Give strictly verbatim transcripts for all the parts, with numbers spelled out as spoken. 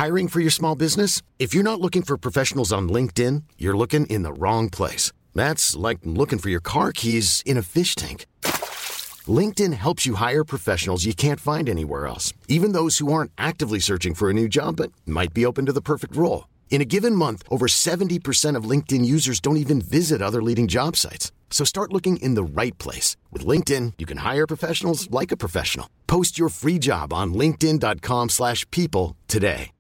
Hiring for your small business? If you're not looking for professionals on LinkedIn, you're looking in the wrong place. That's like looking for your car keys in a fish tank. LinkedIn helps you hire professionals you can't find anywhere else, even those who aren't actively searching for a new job but might be open to the perfect role. In a given month, over seventy percent of LinkedIn users don't even visit other leading job sites. So start looking in the right place. With LinkedIn, you can hire professionals like a professional. Post your free job on linkedin.com slash people today.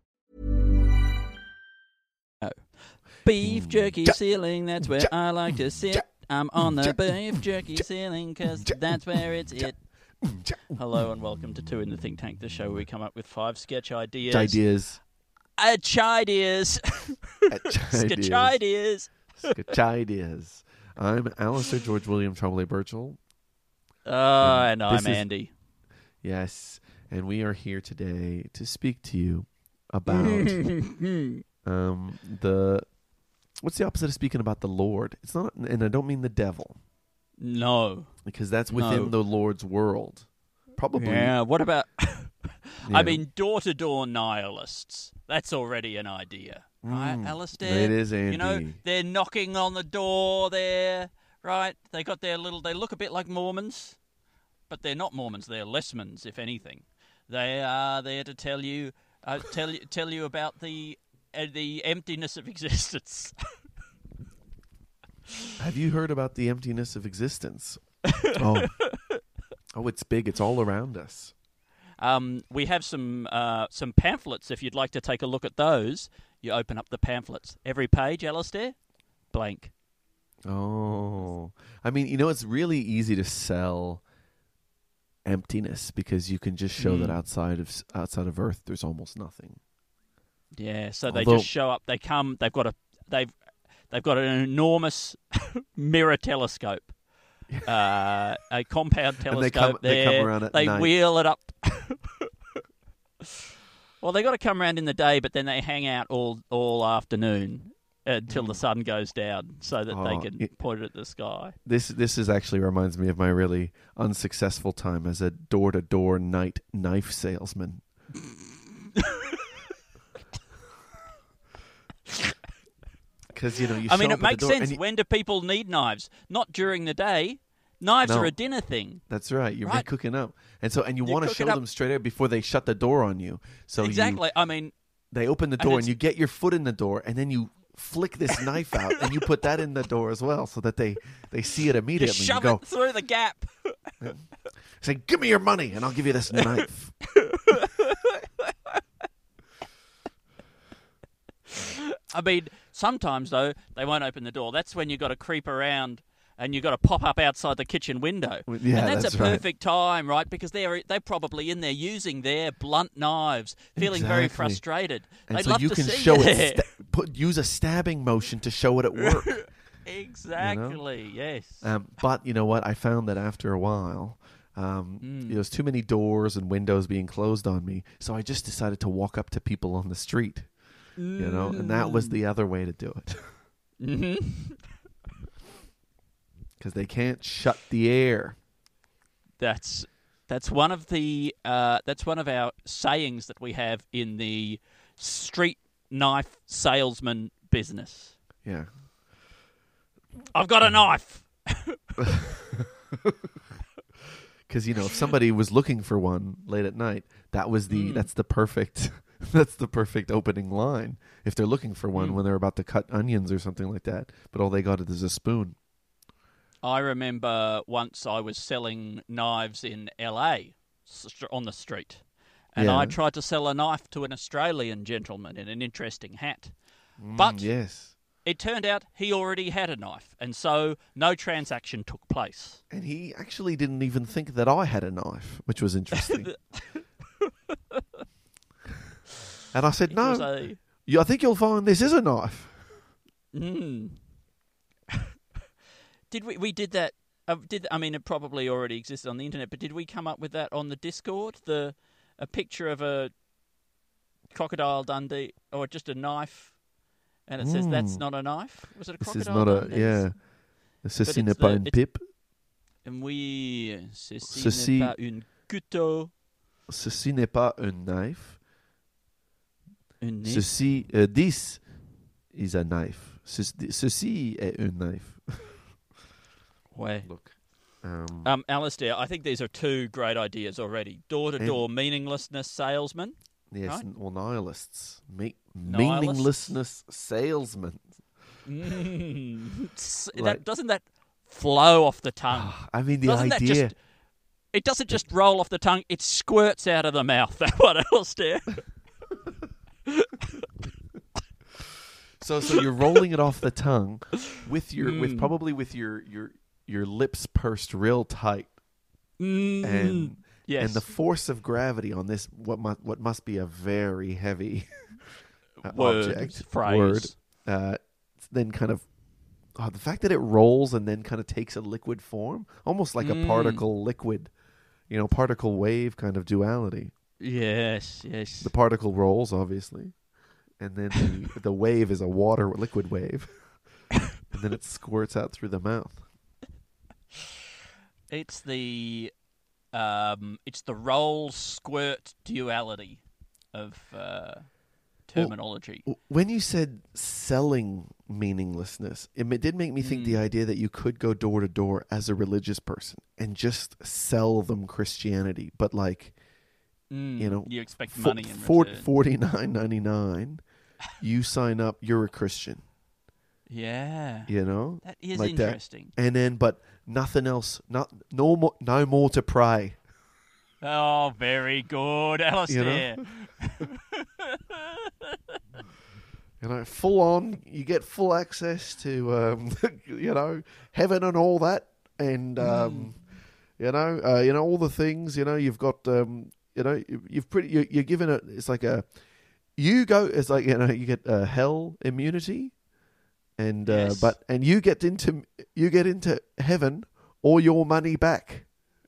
Beef jerky ceiling, that's where I like to sit. I'm on the beef jerky ceiling because that's where it's it. Hello and welcome to Two in the Think Tank, the show where we come up with five sketch ideas. Ideas. Uh, chideas. Sketchideas. Sketchideas. I'm Alistair George William Tremblay Birchall. Uh, and, and I'm is, Andy. Yes, and we are here today to speak to you about um, the... What's the opposite of speaking about the Lord? It's not, and I don't mean the devil. No. Because that's within no. the Lord's world. Probably. Yeah, what about... yeah. I mean, door-to-door nihilists. That's already an idea. Right, mm, Alistair? It is, Andy. You know, they're knocking on the door there, right? They got their little... They look a bit like Mormons, but they're not Mormons. They're Lessmans, if anything. They are there to tell you, uh, tell you, tell you about the uh, the emptiness of existence. Have you heard about the emptiness of existence? oh, oh, it's big. It's all around us. Um, we have some uh, some pamphlets. If you'd like to take a look at those, you open up the pamphlets. Every page, Alistair, blank. Oh, I mean, you know, it's really easy to sell emptiness because you can just show mm. that outside of outside of Earth, there's almost nothing. Yeah, so they Although, just show up. They come. They've got a. They've. They've got an enormous mirror telescope, uh, a compound telescope. And they come, there. They come around at They night. wheel it up. Well, they got to come around in the day, but then they hang out all all afternoon until the sun goes down, so that oh, they can it, point it at the sky. This this is actually reminds me of my really unsuccessful time as a door to door night knife salesman. Because you know, you I mean, show it up at makes the door sense. and you, When do people need knives? Not during the day. Knives no, are a dinner thing. That's right. You're right. cooking up, and so and you, you want to show up. them straight out before they shut the door on you. So exactly. You, I mean, they open the door and, and you get your foot in the door, and then you flick this knife out, and you put that in the door as well, so that they, they see it immediately. Just shove you go, it through the gap. Say, "Give me your money, and I'll give you this knife." I mean, sometimes, though, they won't open the door. That's when you've got to creep around and you've got to pop up outside the kitchen window. Yeah, and that's, that's a perfect right. time, right? Because they're they're probably in there using their blunt knives, feeling exactly. very frustrated. And They'd so love you to can see show you it, sta- put, use a stabbing motion to show it at work. Exactly, you know? yes. Um, but you know what? I found that after a while... Um, mm. there was too many doors and windows being closed on me, so I just decided to walk up to people on the street. Mm. You know, and that was the other way to do it. Mm-hmm. Because they can't shut the air. That's that's one of the uh, that's one of our sayings that we have in the street knife salesman business. Yeah, I've got a knife. Because you know, if somebody was looking for one late at night, that was the mm. that's the perfect that's the perfect opening line. If they're looking for one mm. when they're about to cut onions or something like that, but all they got is a spoon. I remember once I was selling knives in L A on the street, and yeah. I tried to sell a knife to an Australian gentleman in an interesting hat, Mm, but yes. It turned out he already had a knife, and so no transaction took place. And he actually didn't even think that I had a knife, which was interesting. And I said, It no, was a... yeah, I think you'll find this is a knife. Mm. Did we? We did that. Uh, did I mean it probably already existed on the internet? But did we come up with that on the Discord? The a picture of a crocodile Dundee, or just a knife, and it says Mm. that's not a knife. Was it a This crocodile? is not a Dundee? yeah. Ceci it's n'est pas the- une it's- pipe. And oui, ceci, Ceci- n'est pas une couteau. Ceci n'est pas un knife. Une knife. Ceci, uh, this is a knife. Ceci, ceci est un knife. Ouais. Look. Um, Um, Alistair, I think these are two great ideas already. Door-to-door meaninglessness salesman. yes, right? n- well, nihilists. Me- Nihilists? meaninglessness salesmen. Mm. S- that, Like- doesn't that flow off the tongue? I mean, the doesn't idea. That just, it doesn't just roll off the tongue. It squirts out of the mouth. That one, Alistair. So, so you're rolling it off the tongue with your, with Mm. probably with your your your lips pursed real tight, Mm. and yes. and the force of gravity on this what mu- what must be a very heavy uh, Word, object phrase. word, uh, then kind of oh, the fact that it rolls and then kind of takes a liquid form, almost like Mm. a particle liquid, you know, particle wave kind of duality. Yes, yes. The particle rolls, obviously, and then the, the wave is a water liquid wave, and then it squirts out through the mouth. It's the um, it's the roll squirt duality of uh, terminology. W- When you said selling meaninglessness, it ma- did make me think the Mm. idea that you could go door to door as a religious person and just sell them Christianity, but like Mm, you know, you expect fo- money in for- return. forty-nine ninety-nine, you sign up, you're a Christian, Yeah, you know, that is like that. interesting. and then but nothing else, not no more, no more to pray. Oh, very good, Alistair. You know, full on, you get full access to, um, you know, heaven and all that, and um, you know, uh, you know all the things. You know, you've got, um, you know, you- you've pretty, you, you're given it. It's like a, you go. It's like you know, you get uh, hell immunity, and uh, Yes. but and you get into you get into heaven or your money back.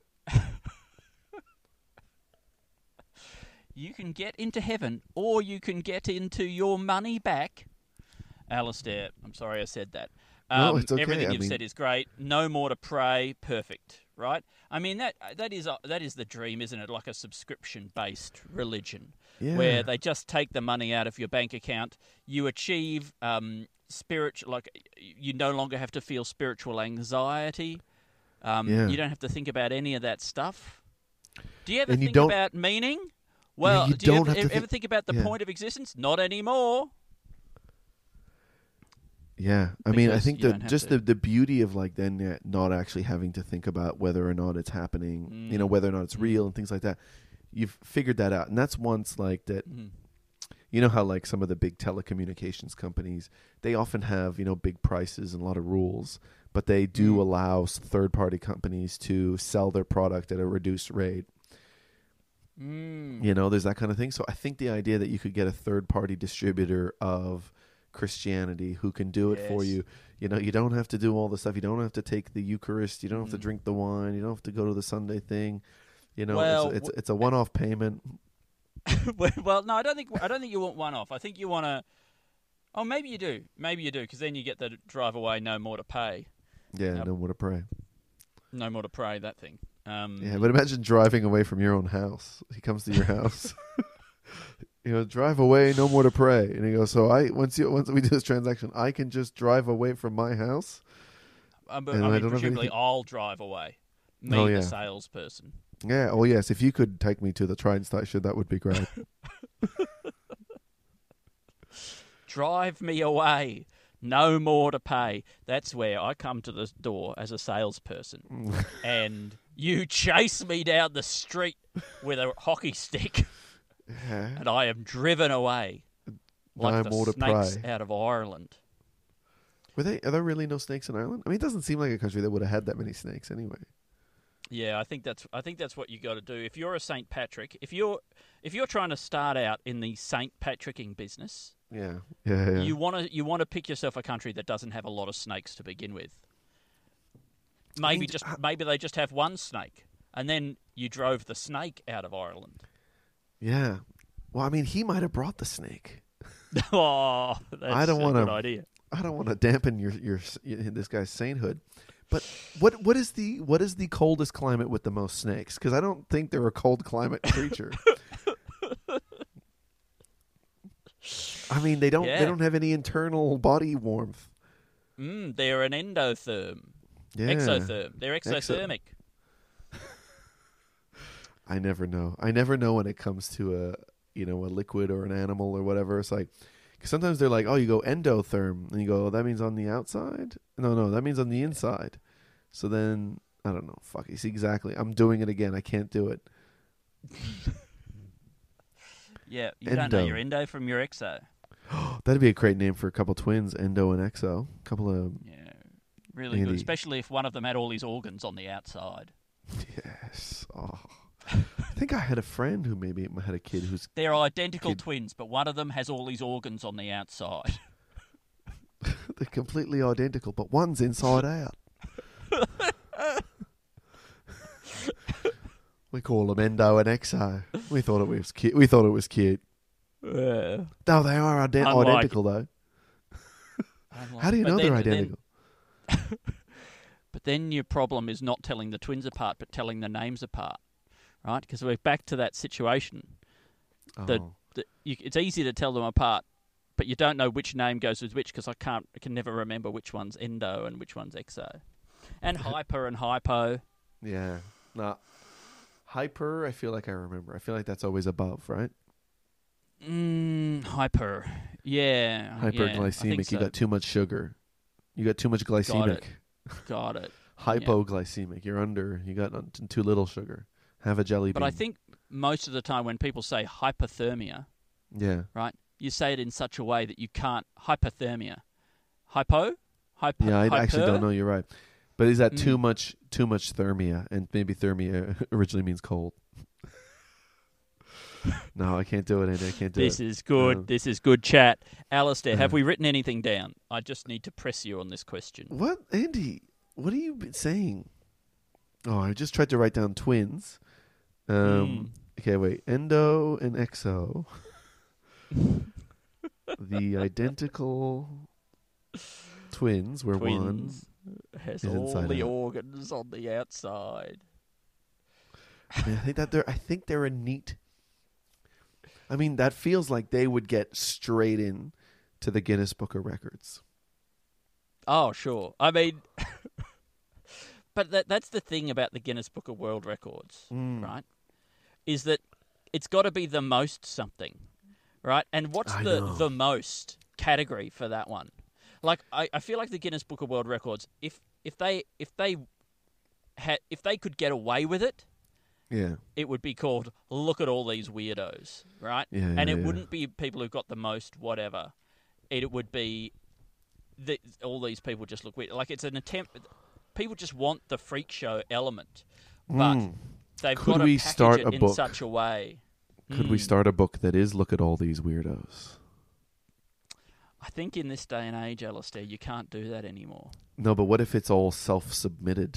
You can get into heaven, or you can get into your money back. Alistair, I'm sorry I said that. No, Um, it's okay. Everything I you've mean- said is great. No more to pray. Perfect. Right? I mean that that is uh, that is the dream, isn't it? Like a subscription-based religion, Yeah. where they just take the money out of your bank account. You achieve um, spiritual, like you no longer have to feel spiritual anxiety. Um, Yeah. You don't have to think about any of that stuff. Do you ever And you think don't- about meaning? Well, you do you don't ever, have to ever think- think about the yeah. point of existence? Not anymore. Yeah, I mean, I Because think you the don't have just to. the, the beauty of like then yeah, not actually having to think about whether or not it's happening, you know, Mm. whether or not it's Mm. real and things like that. You've figured that out, and that's once like that. Mm. You know how like some of the big telecommunications companies, they often have you know big prices and a lot of rules, but they do Mm. allow third party companies to sell their product at a reduced rate. Mm. You know, there's that kind of thing. So I think the idea that you could get a third party distributor of Christianity who can do it for Yes. you. You know, you don't have to do all the stuff. You don't have to take the Eucharist. You don't have to Mhm. drink the wine. You don't have to go to the Sunday thing. You know, Well, it's, it's it's a one off payment. Well, no, I don't think I don't think you want one off. I think you want to. Oh, maybe you do. Maybe you do, because then you get the drive away, no more to pay, Yeah, Yep. no more to pray. no more to pray. That thing. Um, Yeah, but imagine driving away from your own house. He comes to your house. You know, drive away, no more to pray. And he goes, so I once you once we do this transaction, I can just drive away from my house. uh, but, and I I mean, don't have presumably, anything- I'll drive away. Me, Oh, the yeah. salesperson. Yeah. Oh yes, if you could take me to the train station, that would be great. Drive me away. No more to pay. That's where I come to the door as a salesperson, and you chase me down the street with a hockey stick, Yeah. and I am driven away like No the more to snakes pray. out of Ireland. Were they? Are there really no snakes in Ireland? I mean, it doesn't seem like a country that would have had that many snakes anyway. Yeah, I think that's I think that's what you got to do. If you're a Saint Patrick, if you're if you're trying to start out in the Saint Patricking business, Yeah. Yeah. Yeah. you want to you want to pick yourself a country that doesn't have a lot of snakes to begin with. Maybe mean, just uh, maybe they just have one snake, and then you drove the snake out of Ireland. yeah. Well, I mean, he might have brought the snake. Oh, that's I don't a wanna- good idea. I don't want to dampen your, your your this guy's sainthood, but what what is the what is the coldest climate with the most snakes? Because I don't think they're a cold climate creature. I mean, they don't. Yeah. They don't have any internal body warmth. Mm, they're an endotherm. Yeah. Exotherm. They're Exo- exothermic. I never know. I never know when it comes to a you know a liquid or an animal or whatever. It's like, cause sometimes they're like, oh, you go endotherm, and you go, oh, that means on the outside. No, no, that means on the inside. So then I don't know. Fuck. You see, exactly. I'm doing it again. I can't do it. Yeah, you don't know Endo. your endo from your exo. That'd be a great name for a couple twins, Endo and Exo. Couple of Yeah, really Really? good, especially if one of them had all his organs on the outside. yes. Oh. I think I had a friend who maybe had a kid who's They're identical Kid- twins, but one of them has all his organs on the outside. they're completely identical, but one's inside out. We call them Endo and Exo. We thought it was cute. We thought it was cute. Yeah. No, they are ident- Unlike- identical though. How do you But know then- they're then- identical? But then your problem is not telling the twins apart, but telling the names apart, right? Because we're back to that situation. The, Oh. the, you, it's easy to tell them apart, but you don't know which name goes with which because I can't, I can never remember which one's endo and which one's exo, and hyper and hypo. Yeah. Nah. Hyper, I feel like I remember. I feel like that's always above, right? Mm, hyper, yeah, Hyperglycemic. Yeah, I think so. You got too much sugar. You got too much glycemic. it. Got it. Hypoglycemic. You're under. You got n- too little sugar. Have a jelly bean. But I think most of the time when people say hypothermia, Yeah. right, you say it in such a way that you can't hypothermia. Hypo? Hypo? Yeah, I hyper? actually don't know. You're right. But is that Mm. too much? Too much thermia, and maybe thermia originally means cold. No, I can't do it, Andy. I can't do This it. is good. Um, this is good chat. Alistair, have uh, we written anything down? I just need to press you on this question. What, Andy? What are you been saying? Oh, I just tried to write down twins. Um. Mm. Okay, wait. Endo and Exo. The identical twins, where one Twins has is all inside the out. organs on the outside. I, mean, I think that they're. I think they're a neat. I mean, that feels like they would get straight in to the Guinness Book of Records. Oh, sure. I mean, but that, that's the thing about the Guinness Book of World Records, Mm. right? Is that it's got to be the most something, right? And what's I the know. the most category for that one? Like, I, I feel like the Guinness Book of World Records, if if they if they had if they could get away with it, Yeah. it would be called "Look at all these weirdos," right? Yeah, and yeah, it yeah. wouldn't be people who got the most whatever. It would be the, all these people just look weird. Like it's an attempt. People just want the freak show element, but Mm. they've Could got to we package start it a in book? such a way. Could we Mm. start a book that is "Look at all these weirdos"? I think in this day and age, Alistair, you can't do that anymore. No, but what if it's all self-submitted?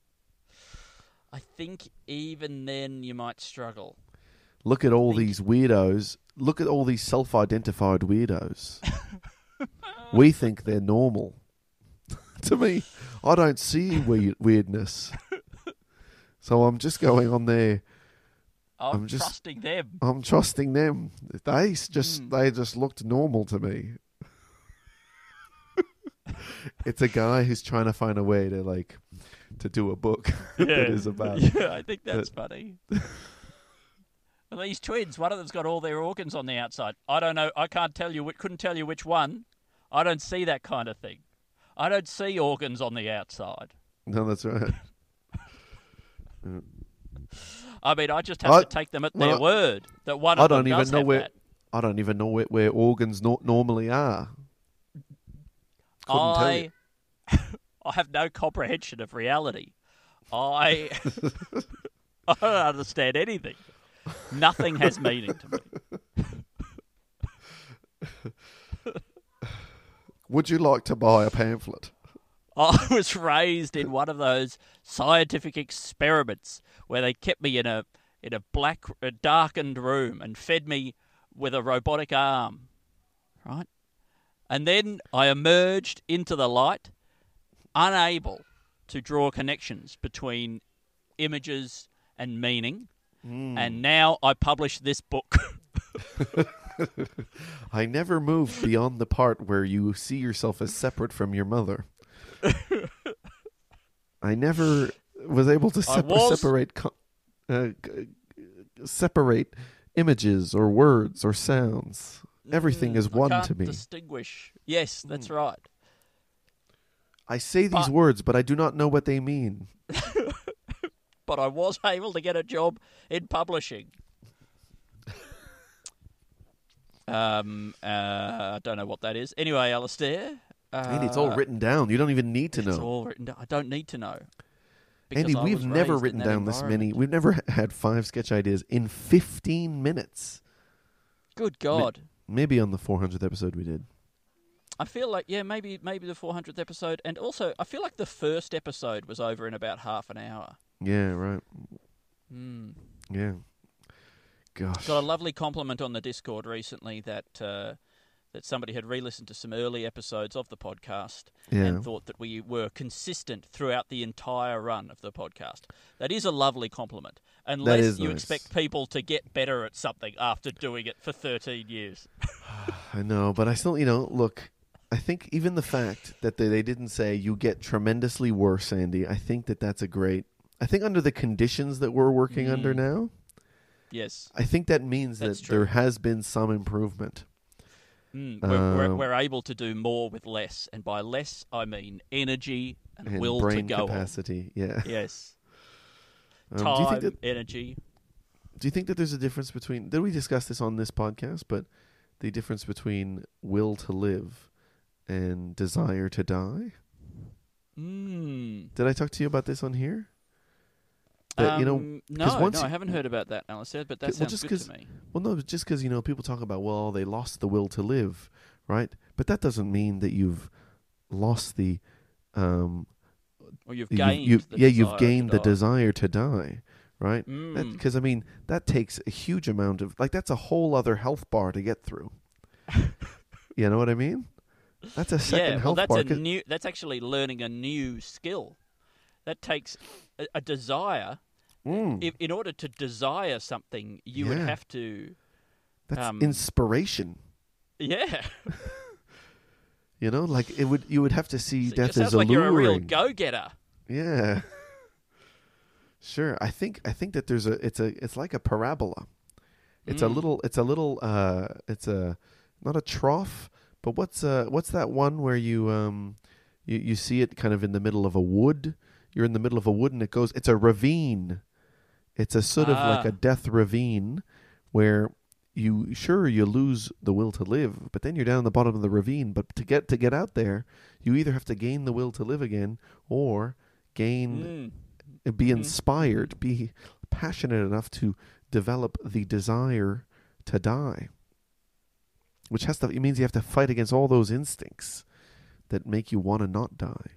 I think even then you might struggle. Look at all think- these weirdos. Look at all these self-identified weirdos. We think they're normal. To me, I don't see weird- weirdness. So I'm just going on there. I'm, I'm just- trusting them. I'm trusting them. They s- just Mm. they just looked normal to me. It's a guy who's trying to find a way to like to do a book that is about. Yeah, I think that's funny. Well, these twins, one of them's got all their organs on the outside. I don't know. I can't tell you. Couldn't tell you which one. I don't see that kind of thing. I don't see organs on the outside. No, that's right. I mean, I just have I- to take them at well, their I- word that one I of them don't even does know have where that. I don't even know where, where organs no- normally are. Couldn't tell you. I, I have no comprehension of reality. I, I don't understand anything. Nothing has meaning to me. Would you like to buy a pamphlet? I was raised in one of those scientific experiments where they kept me in a in a black, a darkened room and fed me with a robotic arm, right? And then I emerged into the light, unable to draw connections between images and meaning. Hmm. And now I publish this book. I never moved beyond the part where you see yourself as separate from your mother. I never was able to sep- was. separate co- uh, g- separate images or words or sounds. Everything is Mm, I one can't to me. distinguish. Yes, that's Mm. right. I say these But- words, but I do not know what they mean. But I was able to get a job in publishing. um, uh, I don't know what that is. Anyway, Alistair. Uh, Andy, it's all written down. You don't even need to It's know. all written down. I don't need to know. Because Andy, I we've was never raised written in that down this many. environment. We've never h- had five sketch ideas in fifteen minutes. Good God. Maybe on the four hundredth episode we did. I feel like, yeah, maybe maybe the four hundredth episode. And also, I feel like the first episode was over in about half an hour. Yeah, right. Mm. Yeah. Gosh. Got a lovely compliment on the Discord recently that uh, that somebody had re-listened to some early episodes of the podcast Yeah. and thought that we were consistent throughout the entire run of the podcast. That is a lovely compliment, unless is you nice. expect people to get better at something after doing it for thirteen years. I know, but I still, you know, look, I think even the fact that they, they didn't say you get tremendously worse, Andy, I think that that's a great, I think under the conditions that we're working Mm. under now, Yes. I think that means That's that true. there has been some improvement. Mm, we're, we're, Um, we're able to do more with less, and by less I mean energy and, And will brain to go capacity, yeah. on. Yes, Um, do you time, think that energy. do you think that there's a difference between, did we discuss this on this podcast, but the difference between will to live and desire to die? Mm. Did I talk to you about this on here? That, you know, Um, 'cause no, once no, you- I haven't heard about that, Alistair, but that Well, sounds just good 'cause- to me. Well, no, just because, you know, people talk about, well, they lost the will to live, right? But that doesn't mean that you've lost the, um, Or you've you've- gained you've- the yeah, desire you've gained to the die. desire to die, right? Mm. Because, I mean, that takes a huge amount of, like, that's a whole other health bar to get through. You know what I mean? That's a second yeah, well, health that's bar. a 'cause- new. That's actually learning a new skill. That takes a, a desire. Mm, If, in order to desire something, you would Yeah. have to. that's um, inspiration. Yeah, You know, like, it would. you would have to see it death sounds as like alluring. you're a real go-getter. Yeah. Sure. I think I think that there's a it's a it's like a parabola. It's a Mm. little it's a little uh it's a not a trough, but what's uh what's that one where you um you, you see it kind of in the middle of a wood? You're in the middle of a wood and it goes it's a ravine. It's a sort of like Ah. a death ravine where you sure you lose the will to live, but then you're down the bottom of the ravine, but to get to get out there, you either have to gain the will to live again or gain Mm. be Mhm. inspired, be passionate enough to develop the desire to die. Which has to, it means you have to fight against all those instincts that make you want to not die.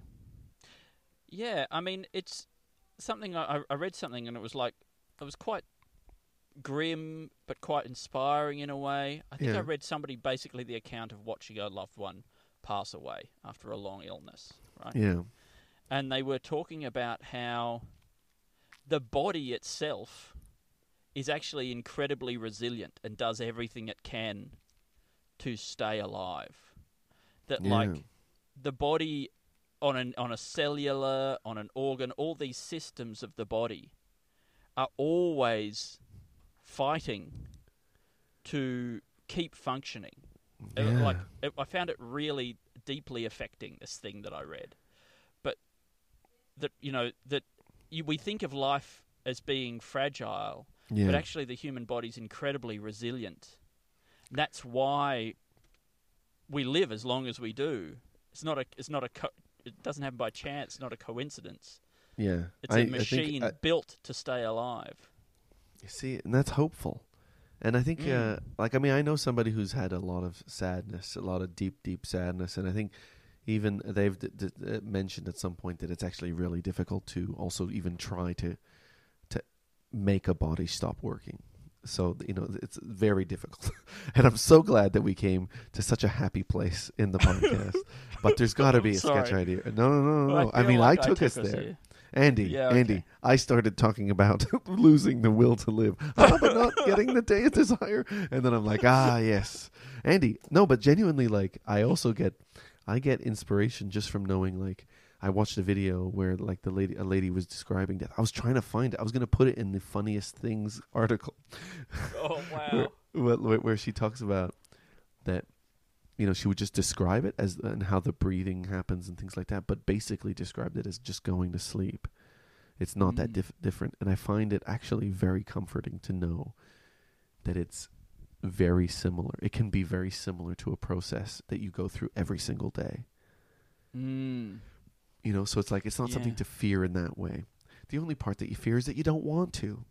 Yeah, I mean, it's something. I, I read something, and it was like it was quite grim, but quite inspiring in a way. I think Yeah. I read somebody basically the account of watching a loved one pass away after a long illness, right? Yeah. And they were talking about how the body itself is actually incredibly resilient and does everything it can to stay alive. That Yeah. like the body on an on a cellular, on an organ, all these systems of the body are always fighting to keep functioning. It- Yeah. like it, I found it really deeply affecting, this thing that I read. But that you know that you, we think of life as being fragile, Yeah. but actually the human body's incredibly resilient. And that's why we live as long as we do. It's not a. It's not a. Co- it doesn't happen by chance. It's not a coincidence. yeah. It's I- a I think machine I- built to stay alive. You see, and that's hopeful. And I think, Mm. uh, like, I mean, I know somebody who's had a lot of sadness, a lot of deep, deep sadness, and I think even they've d- d- d- mentioned at some point that it's actually really difficult to also even try to to make a body stop working. So, you know, it's very difficult. And I'm so glad that we came to such a happy place in the podcast. But there's got to be a sketch Sorry. idea. No, no, no, no. no. I, feel mean, like I took us us there. here. Andy, Yeah, okay. Andy, I started talking about losing the will to live, ah, but not getting the day's desire. And then I'm like, ah, yes. Andy, no, but genuinely, like, I also get, I get inspiration just from knowing, like, I watched a video where, like, the lady, a lady was describing death. I was trying to find it. I was going to put it in the funniest things article. Oh, wow. where, where, where she talks about that, you know, she would just describe it as and how the breathing happens and things like that, but basically described it as just going to sleep. It's not mm. that dif- different. And I find it actually very comforting to know that it's very similar. It can be very similar to a process that you go through every single day. Mm. You know, so it's like, it's not yeah. something to fear in that way. The only part that you fear is that you don't want to.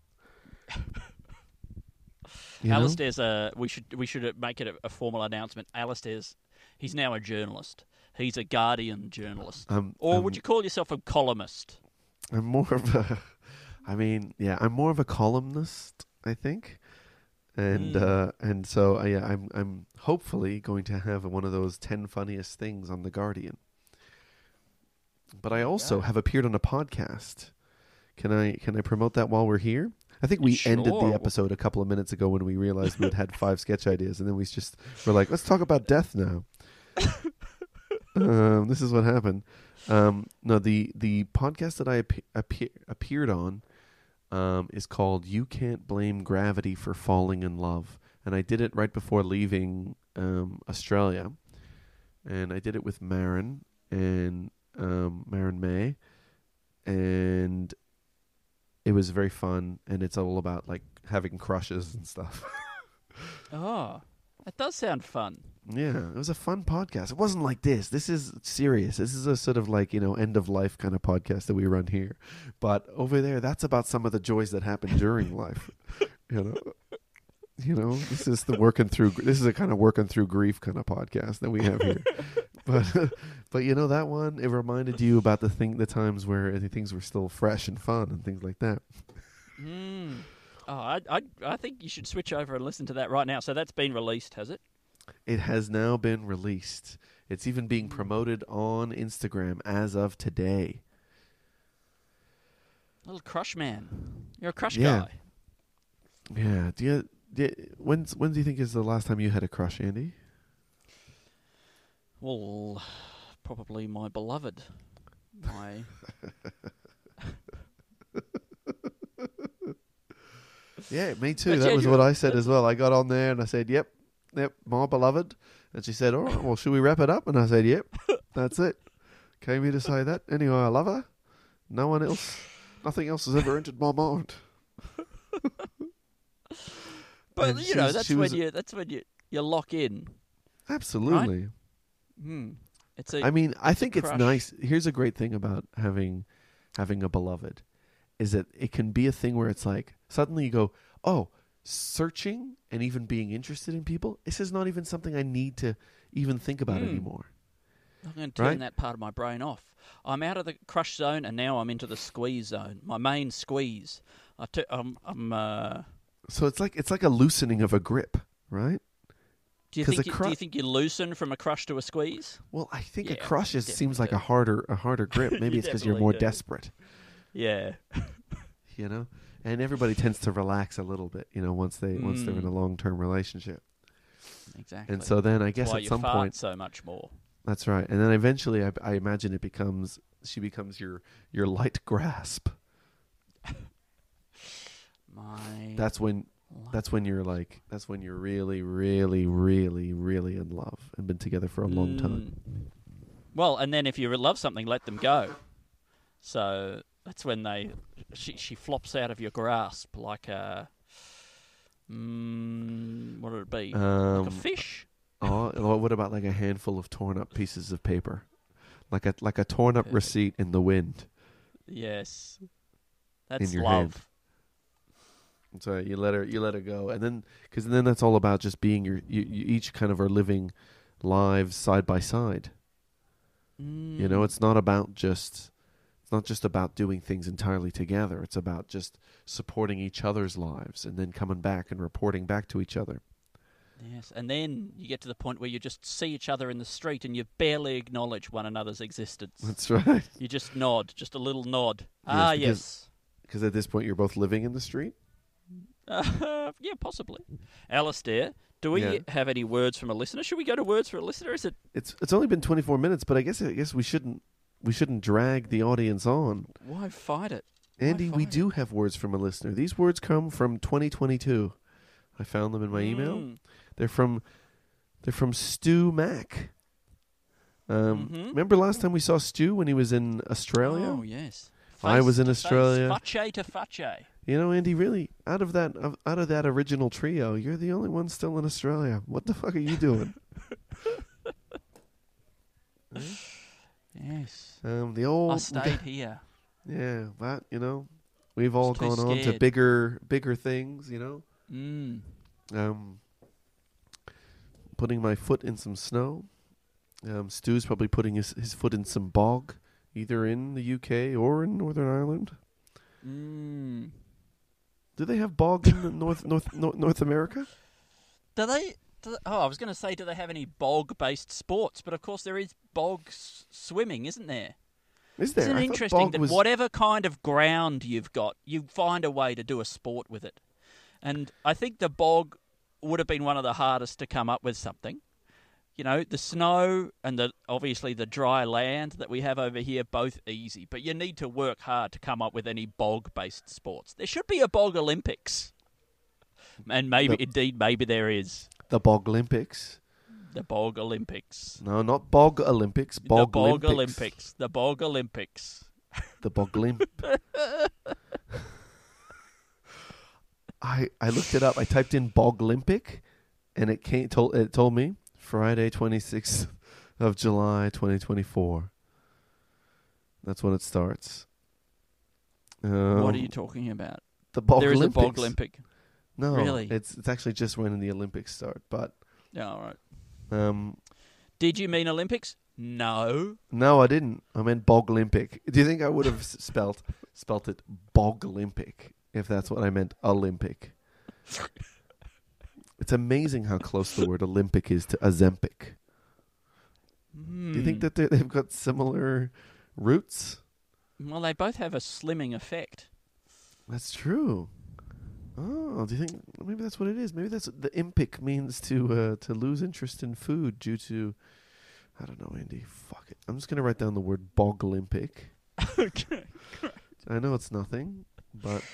You Alistair's a, we should we should make it a, a formal announcement. Alistair's, he's now a journalist. He's a Guardian journalist. Um, or um, would you call yourself a columnist? I'm more of a, I mean, yeah, I'm more of a columnist, I think. And Mm. uh, and so uh, yeah, I'm I'm hopefully going to have one of those ten funniest things on the Guardian. But I also Yeah. have appeared on a podcast. Can I can I promote that while we're here? I think we Sure. ended the episode a couple of minutes ago when we realized we had had five sketch ideas, and then we just were like, let's talk about death now. um, this is what happened. Um, no, the the podcast that I appe- appe- appeared on um, is called "You Can't Blame Gravity for Falling in Love," and I did it right before leaving um, Australia, and I did it with Marin and um, Marin May, and it was very fun, and it's all about like having crushes and stuff. Oh, that does sound fun. Yeah, it was a fun podcast. It wasn't like this. This is serious. This is a sort of like, you know, end of life kind of podcast that we run here. But over there, that's about some of the joys that happen during life. You know, you know, this is the working through. This is a kind of working through grief kind of podcast that we have here. But, but you know, that one, it reminded you about the thing, the times where things were still fresh and fun and things like that. Mm. Oh, I, I, I think you should switch over and listen to that right now. So that's been released, has it? It has now been released. It's even being promoted on Instagram as of today. Little crush man. You're a crush Yeah. guy. Yeah. Do you? Do you when? When do you think is the last time you had a crush, Andy? Well, probably my beloved. My. Yeah, me too. But that yeah, was you- what I said as well. I got on there and I said, "Yep, yep, my beloved." And she said, "All right, well, should we wrap it up?" And I said, "Yep, that's it." Came here to say that. Anyway, I love her. No one else. Nothing else has ever entered my mind. But And you she know, was- that's she when was- you that's when you you lock in. Absolutely. Hmm. It's a. I mean, I it's a think it's crush. nice. Here's a great thing about having having a beloved is that it can be a thing where it's like suddenly you go, "Oh, searching and even being interested in people, this is not even something I need to even think about Mm. anymore." I'm going to turn Right? that part of my brain off. I'm out of the crush zone and now I'm into the squeeze zone. My main squeeze. I t- I'm. I'm uh, So it's like it's like a loosening of a grip, right? do you 'Cause think a you, cru- do you think you loosen from a crush to a squeeze? Well, I think a Yeah, crush is, seems like a definitely. harder a harder grip. Maybe You it's because you're definitely more do. desperate, Yeah. you know. And everybody tends to relax a little bit, you know, once they once they're in Mm. a long term relationship. Exactly. And so then I guess That's why at you some fart point, so much more. that's right. And then eventually, I, I imagine it becomes she becomes your your light grasp. My. That's when that's when you're like that's when you're really really really really in love and been together for a long time. Mm. Well, and then if you love something, let them go. So that's when they she she flops out of your grasp like a mm, what would it be? Um, like a fish. Oh, well, what about like a handful of torn up pieces of paper, like a like a torn up Perfect. receipt in the wind? Yes, that's your love. hand. So you let her you let her go, and then because then that's all about just being your you, you each kind of are living lives side by side. Mm. You know, it's not about just it's not just about doing things entirely together. It's about just supporting each other's lives and then coming back and reporting back to each other. Yes, and then you get to the point where you just see each other in the street and you barely acknowledge one another's existence. That's right. You just nod, just a little nod. Ah, because, yes. Because at this point you're both living in the street? Uh, yeah, possibly. Alistair, do we Yeah. have any words from a listener? Should we go to words for a listener? Is it? It's it's only been twenty-four minutes, but I guess I guess we shouldn't we shouldn't drag the audience on. Why fight it? Andy, Why we fight do have words from a listener. These words come from twenty twenty-two. I found them in my email. Mm. They're from they're from Stu Mack. Um, Mhm. Remember last time we saw Stu when he was in Australia? Oh, yes. I was in to face, Australia. Face to face. You know, Andy, really, out of that of- out of that original trio, you're the only one still in Australia. What the fuck are you doing? Yes. Um, the old I stayed here. yeah, that you know, we've all Was too gone on to scared. bigger bigger things. You know, Mm. um, putting my foot in some snow. Um, Stu's probably putting his his foot in some bog, either in the U K or in Northern Ireland. Mm. Do they have bog in the North North North, North America? Do they, do they? Oh, I was going to say, do they have any bog-based sports? But of course, there is bog s- swimming, isn't there? Is there? Isn't I it thought interesting bog that was- whatever kind of ground you've got, you find a way to do a sport with it? And I think the bog would have been one of the hardest to come up with something. You know, the snow and the obviously the dry land that we have over here, both easy. But you need to work hard to come up with any bog-based sports. There should be a bog Olympics. And maybe, The- indeed, maybe there is. the Bog Olympics. The Bog Olympics. No, not Bog Olympics. Bog, the Bog Olympics. Olympics. The Bog Olympics. The Bog Limp. I I looked it up. I typed in Bog Olympic, and it came told it told me Friday twenty-sixth of July twenty twenty-four. That's when it starts. Um, What are you talking about? The Bog There is Olympics. a Bog Olympic. No, Really? It's it's actually just when the Olympics start. But Yeah, all right. um, Did you mean Olympics? No. no, I didn't. I meant Bog Olympic. Do you think I would have s- spelt spelt it Bog Olympic if that's what I meant? Olympic. It's amazing how close the word Olympic is to Ozempic. Do you think Hmm. that they- they've got similar roots? Well, they both have a slimming effect. That's true. Oh, do you think maybe that's what it is? Maybe that's the impic means to uh, to lose interest in food due to I don't know, Andy. Fuck it. I'm just gonna write down the word Bog Olympic. Okay. I know it's nothing, but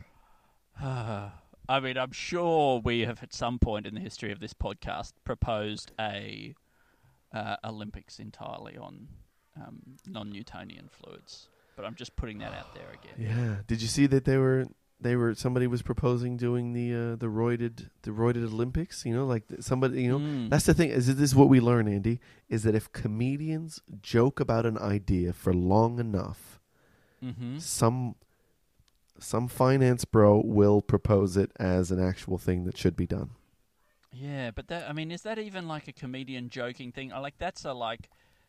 I mean, I'm sure we have at some point in the history of this podcast proposed a uh, Olympics entirely on um, non-Newtonian fluids, but I'm just putting that out there again. yeah. Did you see that they were they were somebody was proposing doing the uh, the roided the roided Olympics? You know, like th- somebody. You know, Mm. that's the thing. Is that this is what we learn, Andy? Is that if comedians joke about an idea for long enough, Mm-hmm. some some finance bro will propose it as an actual thing that should be done. Yeah, but that, I mean, is that even like a comedian joking thing? I Like, that's a, like,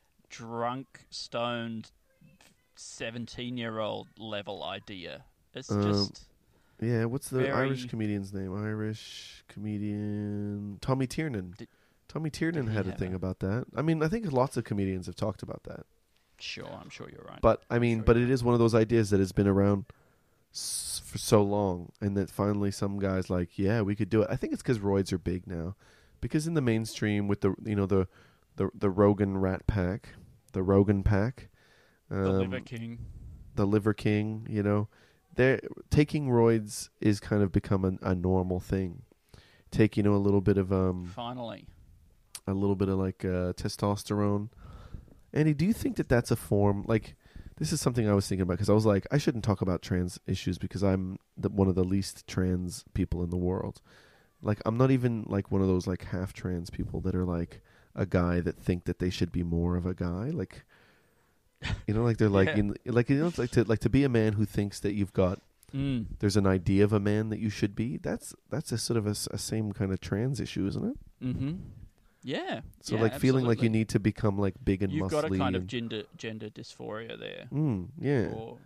drunk, stoned, seventeen-year-old level idea. It's Um, just... Yeah, what's the Very- Irish comedian's name? Irish comedian Tommy Tiernan. Did- Tommy Tiernan did he had a have thing a- about that. I mean, I think lots of comedians have talked about that. Sure, I'm sure you're right. But I mean, Sure but you it is one of those ideas that has been around s- for so long, and that finally some guys like, yeah, we could do it. I think it's because roids are big now, because in the mainstream with the you know the the the Rogan Rat Pack, the Rogan Pack, um, the Liver King. the Liver King, you know, they're taking roids is kind of become a, a normal thing. Take you know a little bit of um Finally. a little bit of like uh, testosterone. Andy, do you think that that's a form like? This is something I was thinking about because I was like, I shouldn't talk about trans issues because I'm the, one of the least trans people in the world. Like, I'm not even like one of those like half trans people that are like a guy that think that they should be more of a guy. Like, you know, like they're like, Yeah. in, like you know, it's like to like to be a man who thinks that you've got Mm. there's an idea of a man that you should be. That's that's a sort of a, s- a same kind of trans issue, isn't it? Mm-hmm. Yeah. So yeah, like feeling like you absolutely. need to become like big and You've muscly. got a kind of and- gender gender dysphoria there. Mm, yeah. Or,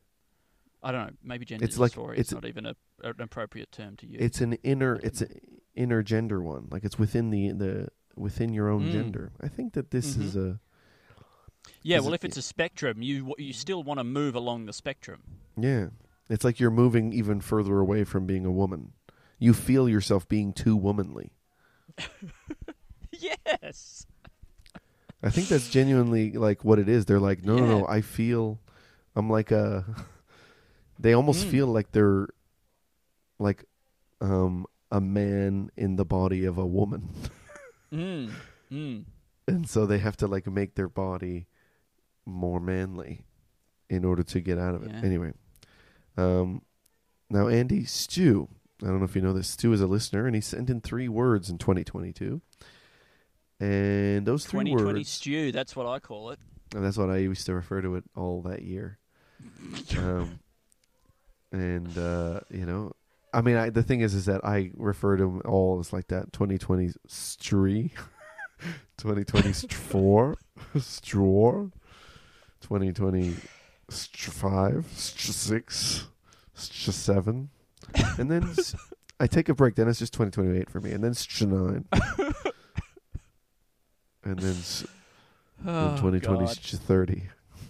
I don't know, maybe gender It's like- dysphoria it's- is not even a, an appropriate term to use. It's an inner. It's a, inner gender one. Like it's within the the within your own Mm. gender. I think that this Mhm. is a Yeah, Is well, it- if it's a spectrum, you you still want to move along the spectrum. yeah. It's like you're moving even further away from being a woman. You feel yourself being too womanly. Yes. I think that's genuinely like what it is. They're like, no, no, no. Yeah. I feel, I'm like a. They almost Mm. feel like they're, like, um, a man in the body of a woman, Mm. Mm. and so they have to like make their body more manly in order to get out of it. Yeah. Anyway, um, now Andy Stu. I don't know if you know this. Stu is a listener, and he sent in three words in twenty twenty-two. And those three twenty twenty words, stew. That's what I call it. and that's what I used to refer to it all that year. Um, and, uh, you know, I mean, I, the thing is, is that I refer to them all as like that twenty twenty stree, twenty twenty four, straw, twenty twenty five, six, seven. And then s- I take a break. Then it's just twenty twenty-eight for me. And then it's nine. And then s- Oh, in twenty twenty God. it's thirty.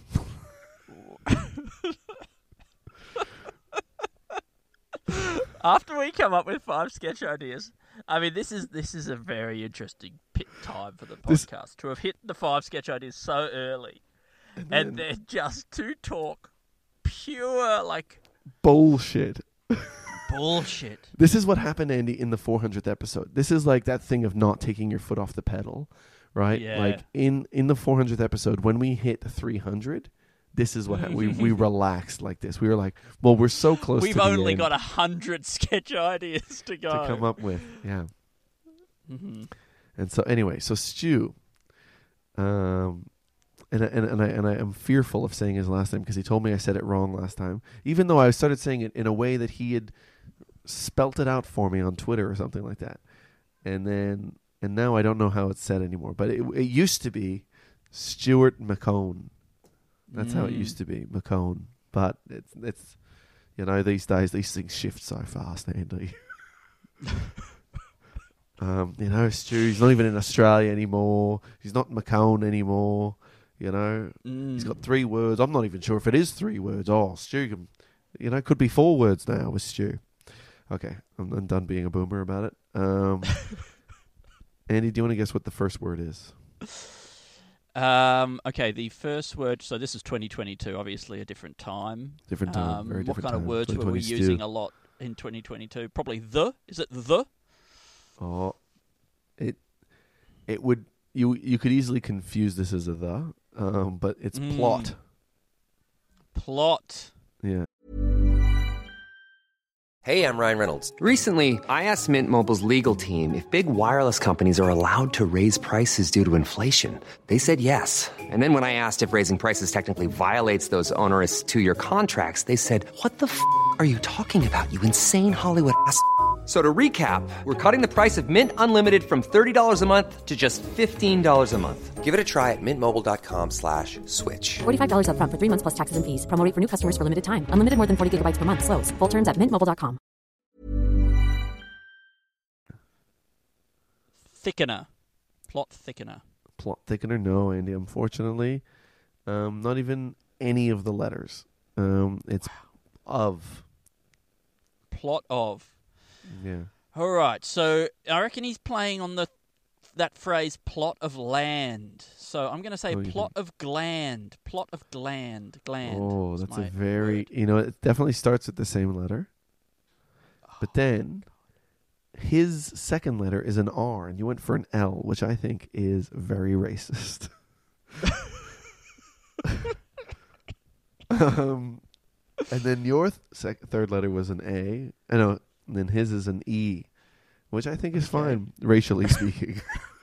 After we come up with five sketch ideas, I mean, this is this is a very interesting pit time for the This- podcast to have hit the five sketch ideas so early, and they're just to talk pure like Bullshit. bullshit. This is what happened, Andy, in the four hundredth episode. This is like that thing of not taking your foot off the pedal, right? Yeah. Like in, in the four hundredth episode, when we hit three hundred, this is what happened. we we relaxed like this. We were like, well, we're so close. We've to the only end got a hundred sketch ideas to go. to come up with, yeah. hmm And so anyway, so Stu, um, and I- and and I and I am fearful of saying his last name because he told me I said it wrong last time, even though I started saying it in a way that he had spelt it out for me on Twitter or something like that, and then and now I don't know how it's said anymore. But it it used to be Stuart McCone. That's how it Mm. used to be, McCone. But it's it's you know these days these things shift so fast, Andy. Um, you know, Stu, he's not even in Australia anymore. He's not McCone anymore. You know, Mm. he's got three words. I'm not even sure if it is three words. Oh, Stu, can, you know, it could be four words now with Stu. Okay, I'm, I'm done being a boomer about it. Um, Andy, do you want to guess what the first word is? Um, okay, the first word. So this is twenty twenty-two, obviously a different time. Different time, Um, very what different kind time. of words were we twenty twenty using Stu. a lot in twenty twenty-two? Probably the. Is it the? Oh, it it would you you could easily confuse this as a the, um, but it's Mm. plot. Plot. Yeah. Hey, I'm Ryan Reynolds. Recently, I asked Mint Mobile's legal team if big wireless companies are allowed to raise prices due to inflation. They said yes. And then when I asked if raising prices technically violates those onerous two-year contracts, they said, "What the f*** are you talking about, you insane Hollywood ass?" So to recap, we're cutting the price of Mint Unlimited from thirty dollars a month to just fifteen dollars a month. Give it a try at mintmobile.com slash switch. forty-five dollars up front for three months plus taxes and fees. Promo rate for new customers for limited time. Unlimited more than forty gigabytes per month. Slows full terms at mint mobile dot com. Thickener. Plot thickener. Plot thickener? No, Andy. Unfortunately, um, not even any of the letters. Um, it's of. Plot of. Yeah. All right, so I reckon he's playing on the that phrase "plot of land." So I'm going to say Oh, you "plot of gland." Plot of gland. Gland. Oh, is that's a my very. word. You know, it definitely starts with the same letter. But then, his second letter is an R, and you went for an L, which I think is very racist. um, and then your th- sec- third letter was an A. I know. And then his is an E, which I think is fine, racially speaking.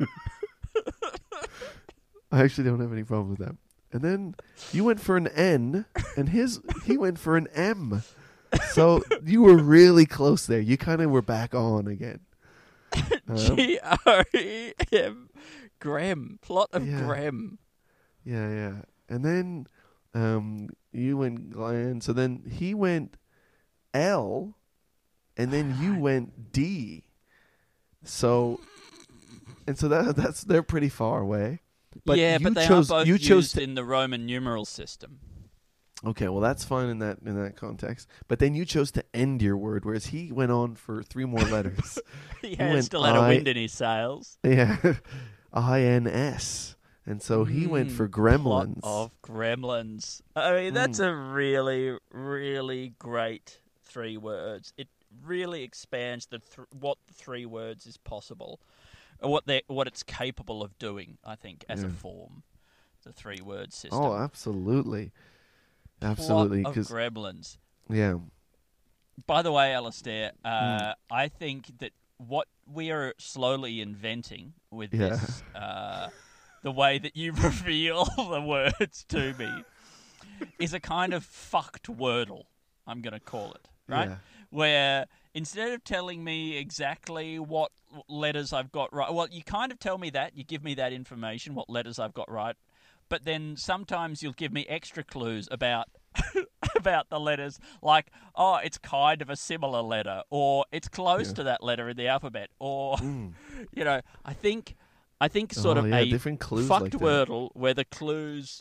I actually don't have any problem with that. And then you went for an N, and his he went for an M. So you were really close there. You kind of were back on again. Um, G R E M. Grem. Plot of Yeah. Grem. yeah, yeah. And then um, you went Glenn. So then he went L, and then you went D. So, and so that that's they're pretty far away. But yeah, you but they chose, are both you chose used to, in the Roman numeral system. Okay, well that's fine in that in that context. But then you chose to end your word, whereas he went on for three more letters. He, He had, went still had a I- wind in his sails. Yeah, I N S, and so he went for Mm, Plot Gremlins. of Gremlins. I mean, that's Mm. a really, really great three words. It really expands the th- what the three words is possible, or what they what it's capable of doing. I think as a Yeah. form, the three word system. Oh, absolutely, absolutely. Plot of Because Gremlins. yeah, By the way, Alistair, uh, Mm. I think that what we are slowly inventing with Yeah. this, uh, the way that you reveal the words to me, is a kind of fucked wordle, I'm going to call it, right? Yeah. Where instead of telling me exactly what letters I've got right, well, you kind of tell me that, you give me that information, what letters I've got right, but then sometimes you'll give me extra clues about about the letters, like, oh, it's kind of a similar letter, or it's close Yeah. to that letter in the alphabet, or Mm. you know, I think, I think sort Oh, of yeah, a different clues fucked like that. wordle where the clues.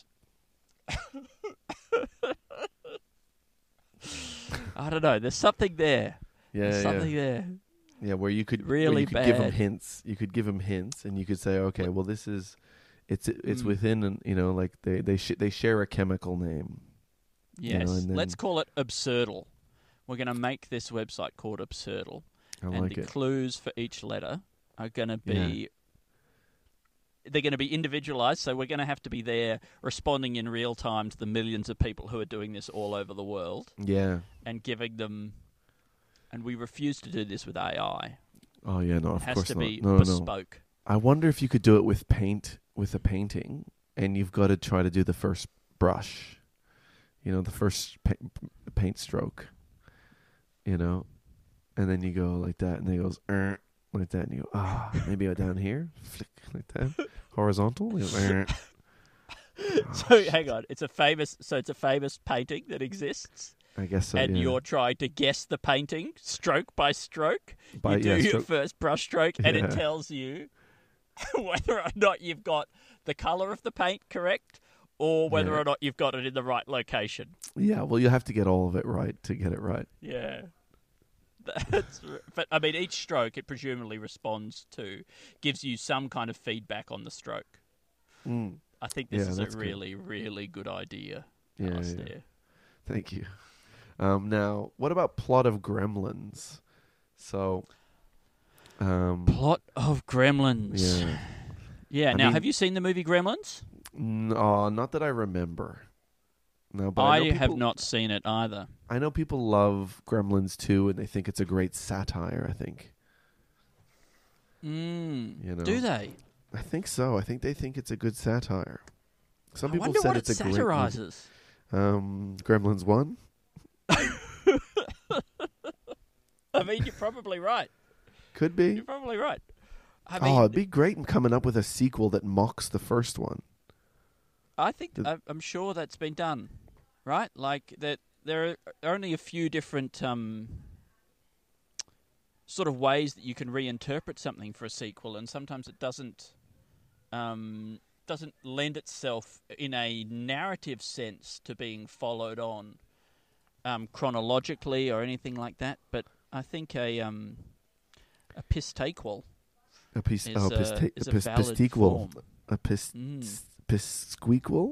I don't know. There's something there. yeah, There's yeah. something there. Yeah, where you could where Really you could give them bad. hints. You could give them hints, and you could say, okay, well, this is, it's it's Mm. within, an, you know, like they they sh- they share a chemical name. You know, Yes. and then- Let's call it Absurdle. We're going to make this website called Absurdle, I and like the it. clues for each letter are going to Yeah. be. They're going to be individualized, so we're going to have to be there responding in real time to the millions of people who are doing this all over the world Yeah. and giving them. And we refuse to do this with A I. Oh yeah, no, It of has course to not. be no, no. bespoke. I wonder if you could do it with paint, with a painting, and you've got to try to do the first brush. You know, the first pa- paint stroke. You know, and then you go like that, and then it goes er, like that, and you go, ah, maybe down here, flick like that, horizontal. You go, er. So hang on, it's a famous. So it's a famous painting that exists, I guess so. and yeah. you're trying to guess the painting stroke by stroke. By- you do yeah, your stroke- first brush stroke, and Yeah. it tells you whether or not you've got the color of the paint correct, or whether Yeah. or not you've got it in the right location. Yeah, well, you have to get all of it right to get it right. Yeah. That's, but I mean, each stroke it presumably responds to gives you some kind of feedback on the stroke. Mm. I think this Yeah, is a that's good. really, really good idea. Yeah, yeah. Alistair. Thank you. Um, now, what about plot of Gremlins? So, um, Plot of Gremlins. yeah. Yeah. I now, mean- have you seen the movie Gremlins? No, not that I remember. No, but I, I know have people- not seen it either. I know people love Gremlins too, and they think it's a great satire. I think. Mm. You know. Do they? I think so. I think they think it's a good satire. Some I people wonder said what it's it a great movie. satirizes. Um, Gremlins one. I mean, you're probably right. Could be. You're probably right. I mean, Oh, it'd be great in coming up with a sequel that mocks the first one. I think The- I- I'm sure that's been done, right? Like that, there are only a few different um, sort of ways that you can reinterpret something for a sequel, and sometimes it doesn't um, doesn't lend itself in a narrative sense to being followed on um, chronologically or anything like that. But I think a um, a pistaquel A piece. is, oh, a, pista- is a a pis- valid pistiquel. form. A pis- Mm. pisquequel.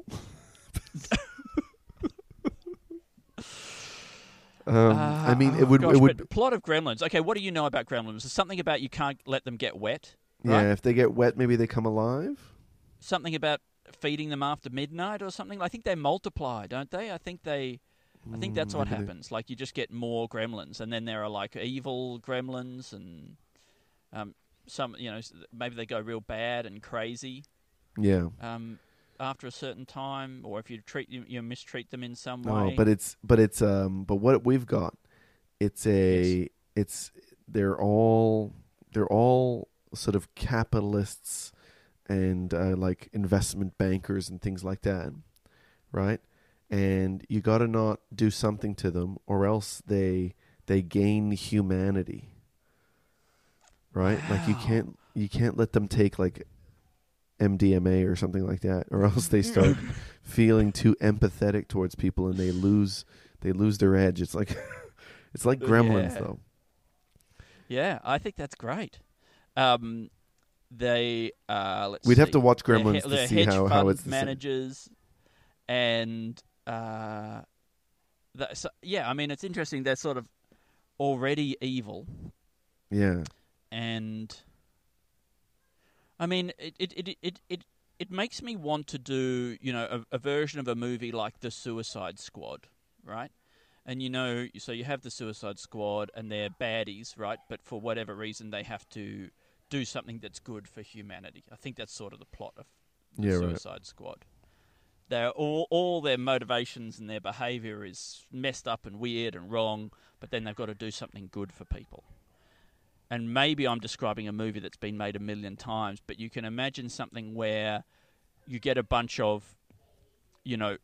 um, Uh, I mean, oh it would. gosh, it would. but plot of Gremlins. Okay, what do you know about Gremlins? There's something about you can't let them get wet. Yeah, right? if they get wet, maybe they come alive. Something about feeding them after midnight or something. I think they multiply, don't they? I think they. I think that's Mm, what maybe they- happens. Like you just get more Gremlins, and then there are like evil Gremlins, and um, some you know s- maybe they go real bad and crazy Yeah. um, after a certain time, or if you treat you, you mistreat them in some No, way. but it's but it's um but what we've got, it's a Yes. it's they're all they're all sort of capitalists and uh, like investment bankers and things like that, right? And you got to not do something to them, or else they they gain humanity. right? Wow. Like you can't you can't let them take like M D M A or something like that, or else they start feeling too empathetic towards people and they lose they lose their edge. It's like it's like Gremlins Yeah. though. Yeah, I think that's great. Um, they uh, let's We'd have see. to watch They're Gremlins he- to they're see hedge how- how fund it's the same. managers, and uh, that, so, yeah, I mean it's interesting. They're sort of already evil, Yeah. and I mean it it it it. it It makes me want to do, you know, a, a version of a movie like The Suicide Squad, right? And you know, so you have the Suicide Squad and they're baddies, right? But for whatever reason, they have to do something that's good for humanity. I think that's sort of the plot of the Yeah, right. Suicide Squad. They're all, all their motivations and their behaviour is messed up and weird and wrong, but then they've got to do something good for people. And maybe I'm describing a movie that's been made a million times, but you can imagine something where you get a bunch of, you know,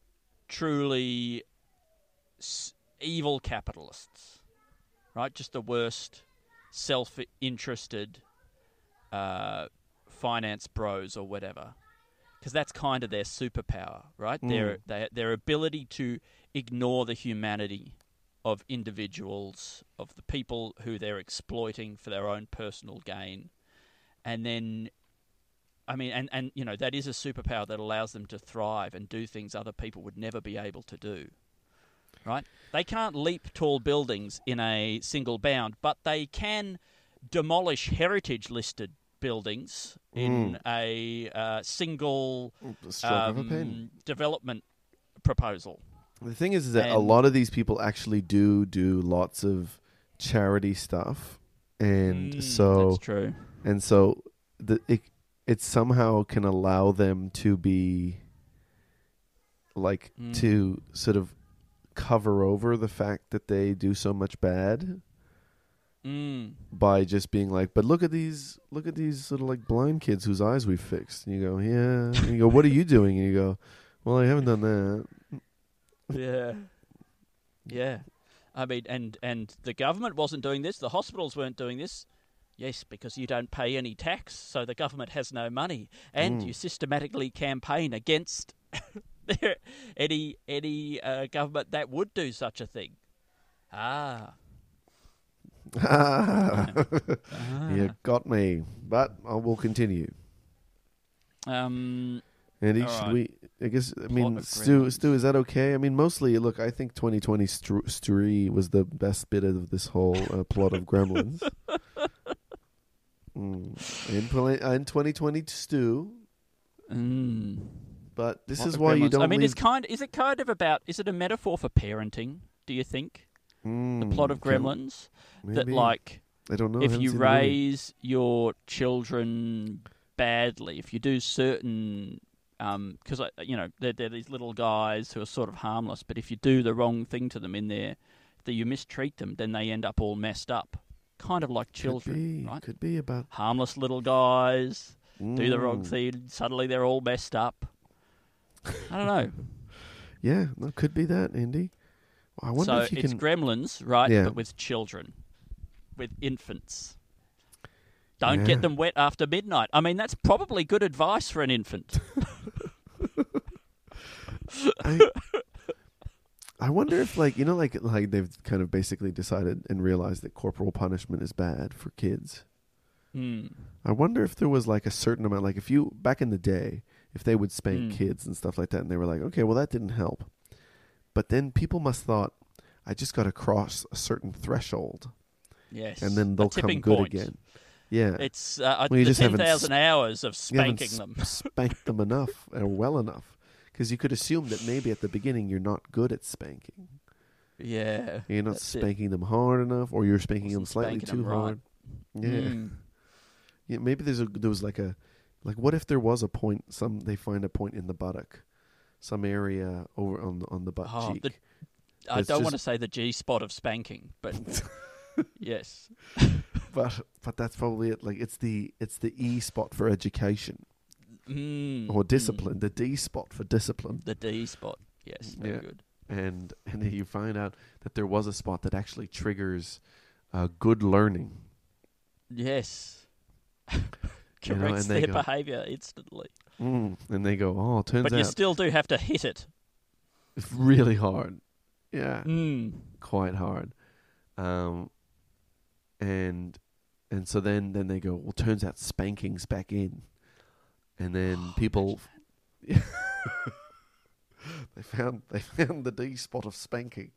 truly s- evil capitalists, right? Just the worst self-interested uh, finance bros or whatever. Because that's kind of their superpower, right? Mm. Their, their their ability to ignore the humanity of individuals, of the people who they're exploiting for their own personal gain. And then, I mean, and, and you know, that is a superpower that allows them to thrive and do things other people would never be able to do, right? They can't leap tall buildings in a single bound, but they can demolish heritage-listed buildings in a uh, single The stroke of a um, pen. development proposal. The thing is, is that a And- lot of these people actually do do lots of charity stuff, and Mm, so that's true. and so the it it somehow can allow them to be like Mm. to sort of cover over the fact that they do so much bad Mm. by just being like, but look at these look at these sort of like blind kids whose eyes we fixed. And you go, yeah. And you go, what are you doing? And you go, well, I haven't done that. Yeah. Yeah. I mean, and, and the government wasn't doing this. The hospitals weren't doing this. Yes, because you don't pay any tax, so the government has no money. And Mm. you systematically campaign against any any uh, government that would do such a thing. Ah. You got me. But I will continue. Um, Andy, All should right. we? I guess. I mean, of Stu. Gremlins. Stu, is that okay? I mean, mostly. Look, I think twenty twenty Stu- Story was the best bit of this whole uh, plot of Gremlins. mm. In, pl- in twenty twenty Stu, mm. but this Plot is of why you Gremlins. don't. I mean, leave... it's kind. Is it kind of about? Is it a metaphor for parenting? Do you think the plot of Mm, can- Gremlins that maybe. like I don't know. I if haven't you seen the movie. raise your children badly, if you do certain, because um, you know they're, they're these little guys who are sort of harmless, but if you do the wrong thing to them in there, that you mistreat them, then they end up all messed up, kind of like children, could be, right? Could be about Harmless little guys do the wrong Mm. thing, suddenly they're all messed up. I don't know. Yeah, no, could be that, Andy. I wonder So if you it's can. Gremlins, right? Yeah. But with children, with infants. Don't Yeah. get them wet after midnight. I mean, that's probably good advice for an infant. I, I wonder if, like, you know, like, like they've kind of basically decided and realized that corporal punishment is bad for kids. Hmm. I wonder if there was like a certain amount, like if you back in the day, if they would spank Mm. kids and stuff like that, and they were like, okay, well that didn't help, but then people must thought, I just got to cross a certain threshold, Yes. and then A they'll come tipping good point. again. Yeah, It's uh, Well, you the just ten haven't thousand sp- hours of you haven't spanking them. sp- spanked them enough or well enough, because you could assume that maybe at the beginning you're not good at spanking. Yeah. You're not that's it. spanking them hard enough, or you're spanking them Wasn't slightly spanking too them right. hard. Yeah. Mm. Yeah, maybe there's a there was like a like what if there was a point some they find a point in the buttock, some area over on the, on the butt Oh, cheek. the- I It's don't just- want to say the G spot of spanking, but yes. But but that's probably it. Like it's the it's the E spot for education Mm. or discipline. The D spot for discipline. The D spot. Yes, very Yeah. good. And and then you find out that there was a spot that actually triggers uh, good learning. Yes. You know, Corrects and they their go- behaviour instantly. Mm, and they go, oh, it turns But out you still do have to hit it. it's really hard. Yeah, Mm. quite hard. Um, and and so then then they go, well, turns out spanking's back in, and then Oh, people they found they found the D spot of spanking.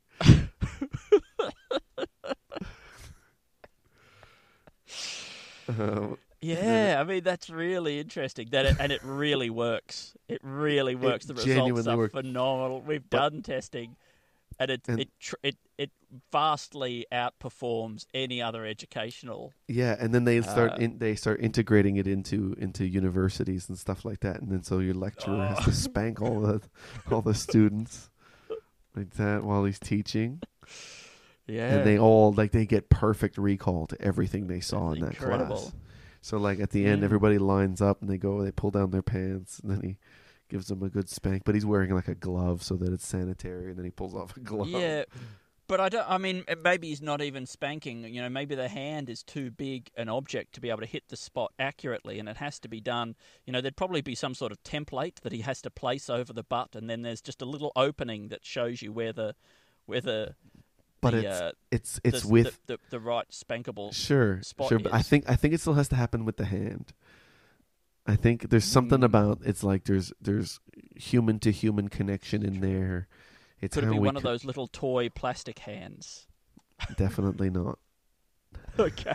um, Yeah, I mean that's really interesting. That it, and it really works. It really works. The results genuinely are works. phenomenal. We've But- done testing, and it And- it tr- it it vastly outperforms any other educational. Yeah, and then they start Uh, in, they start integrating it into into universities and stuff like that, and then so your lecturer has Oh. to spank all the all the students like that while he's teaching, Yeah, and they all like they get perfect recall to everything they saw in that incredible. class. So like at the end, Mm. everybody lines up and they go, they pull down their pants, and then he gives them a good spank, but he's wearing like a glove so that it's sanitary, and then he pulls off a glove. Yeah, but I don't. I mean, maybe he's not even spanking. You know, maybe the hand is too big an object to be able to hit the spot accurately, and it has to be done. You know, there'd probably be some sort of template that he has to place over the butt, and then there's just a little opening that shows you where the where the But the, it's uh, it's it's the, with the, the the right spankable. Sure, spot sure. But I is. think I think it still has to happen with the hand. I think there's something Mm. about it's like there's there's human to human connection in there. It's Could it how be we one of co- those little toy plastic hands? Definitely not. Okay.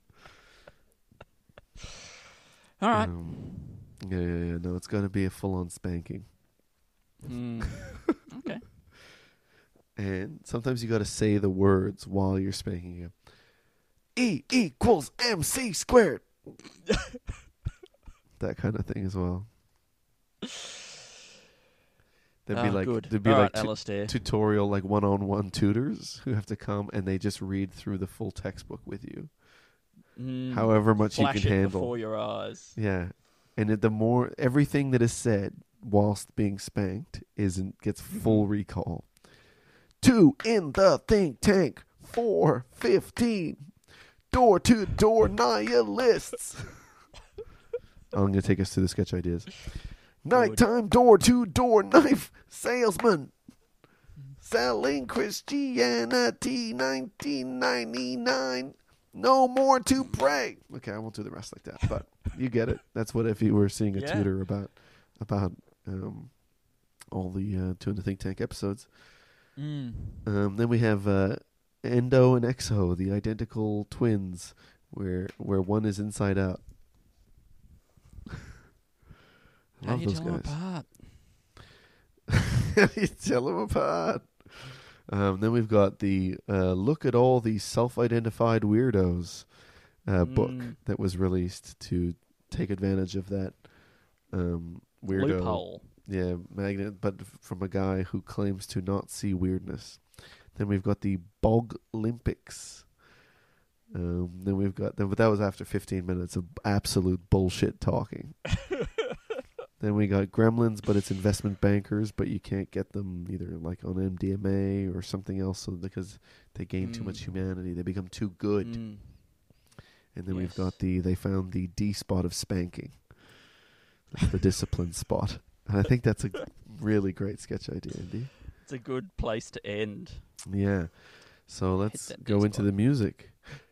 All right. Um, yeah, yeah, yeah. No, it's gonna be a full on spanking. Mm. Okay. And sometimes you got to say the words while you're spanking him. E equals M C squared. That kind of thing as well. There'd be Oh, like good. there'd be All like right, tu- Alistair. tutorial like one-on-one tutors who have to come and they just read through the full textbook with you, Mm. however much Flash you can it handle. before your eyes. Yeah, and it, the more everything that is said whilst being spanked isn't gets full recall. Two in the think tank. Four fifteen. Door to door nihilists. I'm gonna take us to the sketch ideas. Nighttime door to door knife salesman. Selling Christianity nineteen ninety-nine. No more to pray. Okay, I won't do the rest like that, but you get it. That's what if you were seeing a Yeah. tutor about about um, all the uh, Two in the Think Tank episodes. Mm. Um, then we have uh, Endo and Exo, the identical twins, where where one is inside out. How Love do you those tell them guys. apart? How do you tell them apart? Um, then we've got the uh, Look at All These Self-Identified Weirdos uh, book Mm. that was released to take advantage of that um, weirdo Loophole. yeah, magnet, but f- from a guy who claims to not see weirdness. Then we've got the Bog Olympics. Um, then we've got, then, but that was after fifteen minutes of absolute bullshit talking. Then we got Gremlins, but it's investment bankers, but you can't get them either like on M D M A or something else, so because they gain too Mm. much humanity, they become too good. Mm. And then we've Yes. got the, they found the D spot of spanking. That's the discipline spot. And I think that's a really great sketch idea, Andy. It's a good place to end. Yeah. So let's that go D into spot. the music.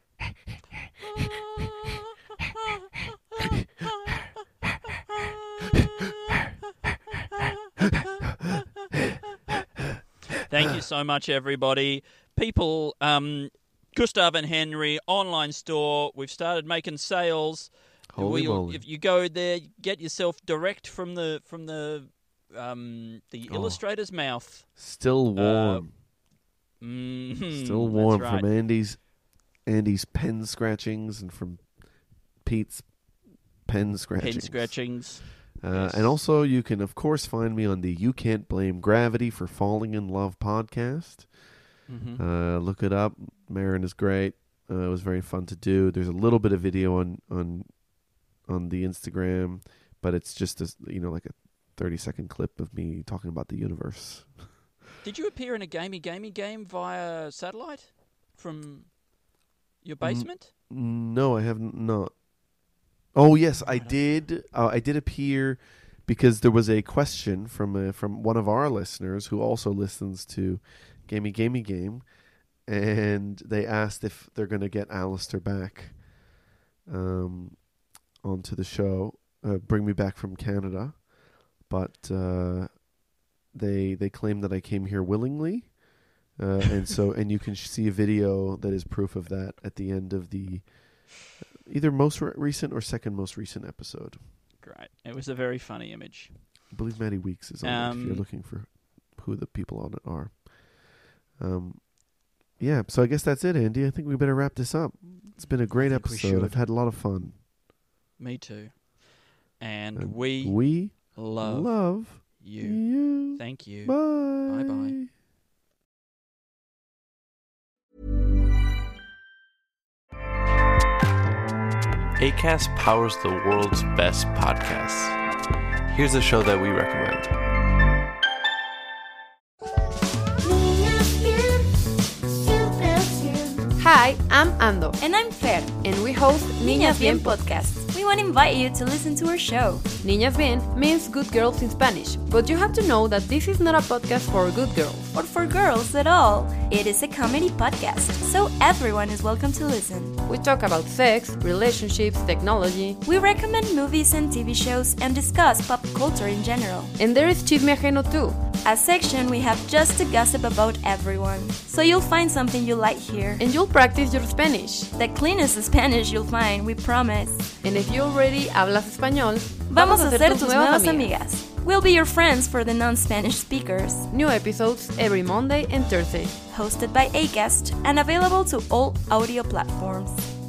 Thank you so much, everybody. People, um, Gustav and Henry online store. We've started making sales. Holy We'll- moly. If you go there, get yourself direct from the from the um, the Oh. illustrator's mouth. Still warm. Mhm, Still that's warm right. from Andy's Andy's pen scratchings and from Pete's pen scratchings. pen scratchings. Uh, Yes. And also, you can, of course, find me on the You Can't Blame Gravity for Falling in Love podcast. Mhm. Uh, look it up. Marin is great. Uh, it was very fun to do. There's a little bit of video on on on the Instagram, but it's just a, you know like a thirty second clip of me talking about the universe. Did you appear in a gamey gamey game via satellite? From Your basement? No, I have not. Oh yes, I did. Uh, I did appear because there was a question from a, from one of our listeners who also listens to Gamey Gamey Game, and they asked if they're going to get Alistair back um, onto the show, uh, bring me back from Canada, but uh, they they claim that I came here willingly, uh, and so and you can sh- see a video that is proof of that at the end of the either most re- recent or second most recent episode. Great. It was a very funny image. I believe Maddie Weeks is on it if you're Um, looking for who the people on it are. Um, yeah, so I guess that's it, Andy. I think we better wrap this up. It's been a great I think we episode. I've should. had a lot of fun. Me too. And And we, we love, love you. you. Thank you. Bye. Bye-bye. Acast powers the world's best podcasts. Here's a show that we recommend. Hi, I'm Ando, And I'm Fer. and we host Niñas Bien Podcast. We want to invite you to listen to our show. Niñas Bien means good girls in Spanish, but you have to know that this is not a podcast for good girls. Or for girls at all. It is a comedy podcast, so everyone is welcome to listen. We talk about sex, relationships, technology, We recommend movies and T V shows and discuss pop culture in general. and there is Chisme Ajeno too. A section we have just to gossip about everyone. So you'll find something you like here. And you'll practice your Spanish. The cleanest Spanish you'll find, we promise. And if you already hablas español, Vamos a ser tus nuevas amigas. We'll be your friends for the non-Spanish speakers. New episodes every Monday and Thursday. Hosted by Acast and available to all audio platforms.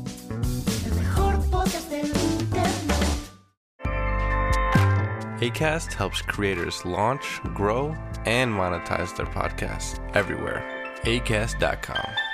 Acast helps creators launch, grow, and monetize their podcasts everywhere. acast dot com.